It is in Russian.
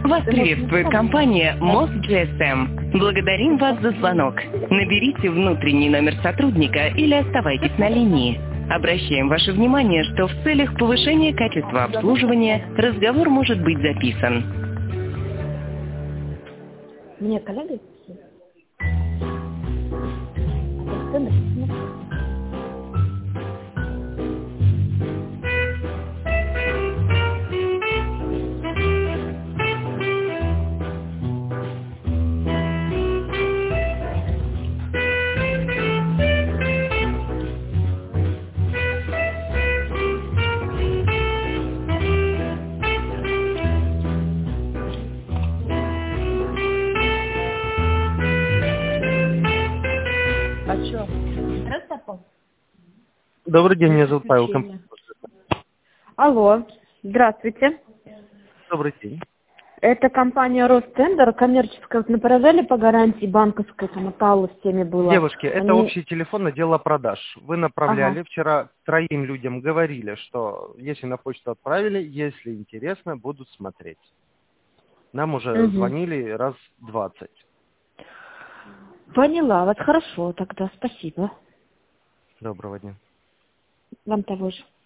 Вас приветствует компания МОЗ GSM. Благодарим вас за звонок. Наберите внутренний номер сотрудника или оставайтесь на линии. Обращаем ваше внимание, что в целях повышения качества обслуживания разговор может быть записан. Мне коллега? А что? Здравствуйте. Добрый день, меня зовут Павел. Алло, здравствуйте. Добрый день. Это компания Ростендер, коммерческая. Вот направляли по гарантии банковской, там Талу с теми было. Девушки, это общий телефон отдела продаж. Вы направляли Ага. вчера 3 людям, говорили, что если на почту отправили, если интересно, будут смотреть. Нам уже звонили раз 20. Поняла, вот хорошо, тогда спасибо. Доброго дня. Вам того же.